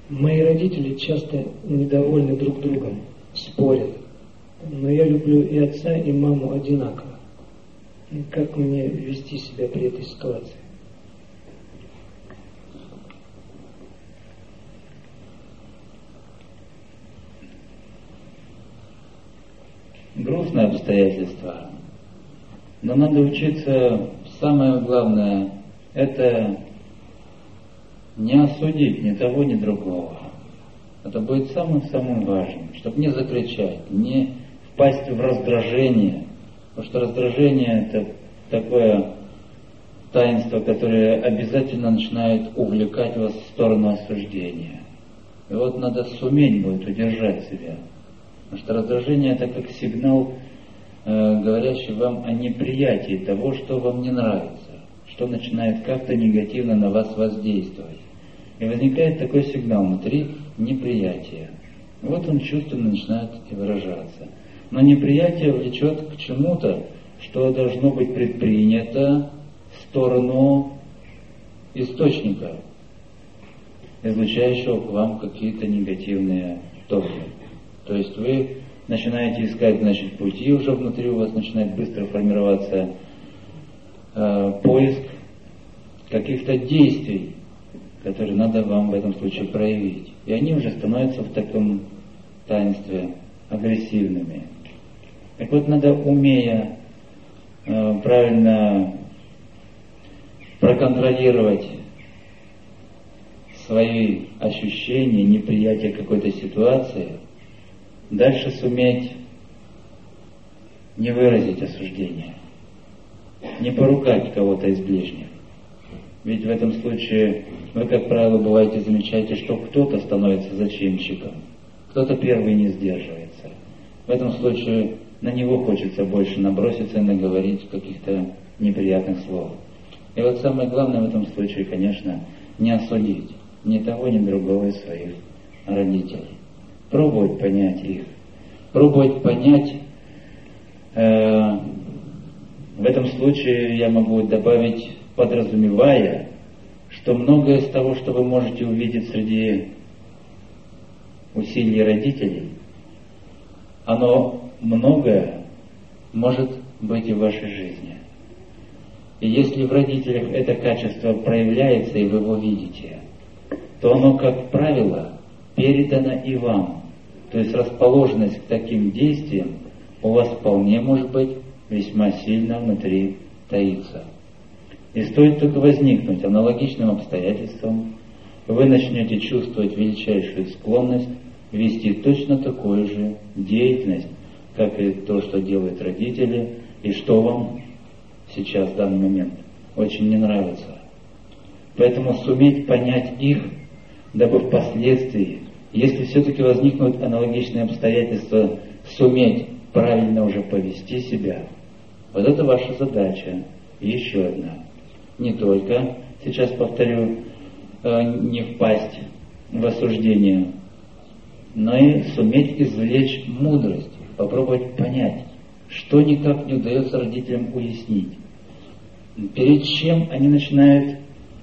Мои родители часто недовольны друг другом, спорят. Но я люблю и отца, и маму одинаково. Как мне вести себя при этой ситуации? Грустное обстоятельство. Но надо учиться, самое главное, это не осудить ни того, ни другого. Это будет самым-самым важным, чтобы не закричать, не впасть в раздражение. Потому что раздражение – это такое таинство, которое обязательно начинает увлекать вас в сторону осуждения. И вот надо суметь будет удержать себя. Потому что раздражение – это как сигнал, говорящий вам о неприятии того, что вам не нравится, что начинает как-то негативно на вас воздействовать. И возникает такой сигнал внутри неприятия. Вот он чувственно начинает и выражаться. Но неприятие влечет к чему-то, что должно быть предпринято в сторону источника, излучающего к вам какие-то негативные токи. То есть вы начинаете искать, пути, уже внутри у вас начинает быстро формироваться поиск каких-то действий, которые надо вам в этом случае проявить. И они уже становятся в таком таинстве агрессивными. Так вот, надо, умея правильно проконтролировать свои ощущения, неприятие какой-то ситуации, дальше суметь не выразить осуждение, не поругать кого-то из ближних. Ведь в этом случае вы, как правило, замечаете, что кто-то становится зачинщиком, кто-то первый не сдерживается. В этом случае на него хочется больше наброситься и наговорить каких-то неприятных слов. И вот самое главное в этом случае, конечно, не осудить ни того, ни другого из своих родителей. Пробовать понять их. Пробовать понять, в этом случае я могу добавить, подразумевая, что многое из того, что вы можете увидеть среди усилий родителей, оно многое может быть и в вашей жизни. И если в родителях это качество проявляется, и вы его видите, то оно, как правило, передано и вам. То есть расположенность к таким действиям у вас вполне может быть весьма сильно внутри таится. И стоит только возникнуть аналогичным обстоятельствам, вы начнете чувствовать величайшую склонность вести точно такую же деятельность, как и то, что делают родители, и что вам сейчас, в данный момент, очень не нравится. Поэтому суметь понять их, дабы впоследствии, если все-таки возникнут аналогичные обстоятельства, суметь правильно уже повести себя, вот это ваша задача. И еще одна. Не только, сейчас повторю, не впасть в осуждение, но и суметь извлечь мудрость, попробовать понять, что никак не удается родителям уяснить. Перед чем они начинают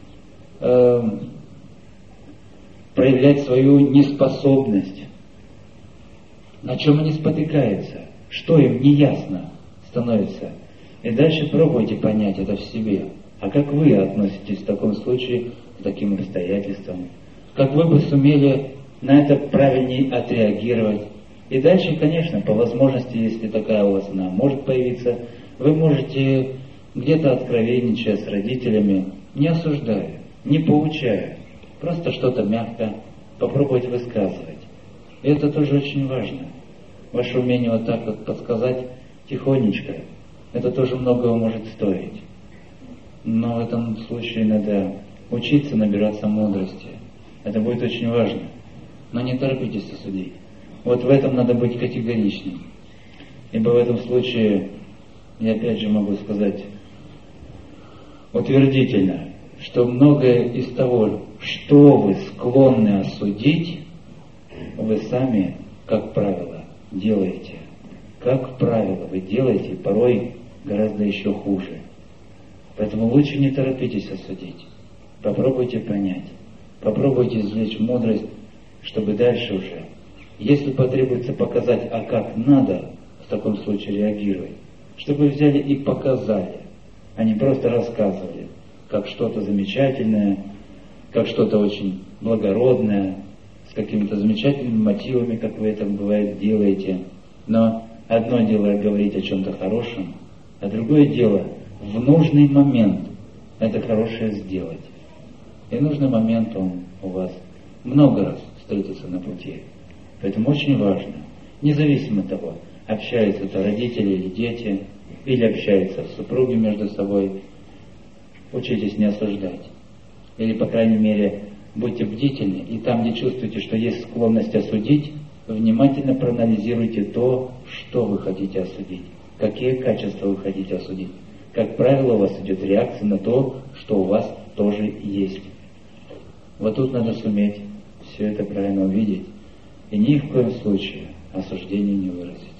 проявлять свою неспособность, на чем они спотыкаются, что им неясно становится. И дальше пробуйте понять это в себе. А как вы относитесь в таком случае к таким обстоятельствам? Как вы бы сумели на это правильнее отреагировать? И дальше, конечно, по возможности, если такая у вас она может появиться, вы можете где-то откровенничая с родителями, не осуждая, не поучая, просто что-то мягко попробовать высказывать. И это тоже очень важно. Ваше умение вот так вот подсказать тихонечко, это тоже многого может стоить. Но в этом случае надо учиться набираться мудрости. Это будет очень важно. Но не торопитесь осудить. Вот в этом надо быть категоричным. Ибо в этом случае, я опять же могу сказать утвердительно, что многое из того, что вы склонны осудить, вы сами, как правило, делаете. Как правило, вы делаете порой гораздо еще хуже. Поэтому лучше не торопитесь осудить. Попробуйте понять. Попробуйте извлечь мудрость чтобы дальше уже, если потребуется показать, а как надо в таком случае реагировать, чтобы взяли и показали, а не просто рассказывали, как что-то замечательное, как что-то очень благородное, с какими-то замечательными мотивами, как вы это бывает делаете. Но одно дело говорить о чем-то хорошем, а другое дело в нужный момент это хорошее сделать. И нужный момент он у вас много раз встретится на пути. Поэтому очень важно, независимо от того, общаются это родители или дети, или общаются супруги между собой, учитесь не осуждать. Или, по крайней мере, будьте бдительны, и там, где чувствуете, что есть склонность осудить, внимательно проанализируйте то, что вы хотите осудить, какие качества вы хотите осудить. Как правило, у вас идет реакция на то, что у вас тоже есть. Вот тут надо суметь все это правильно увидеть, и ни в коем случае осуждение не выразить.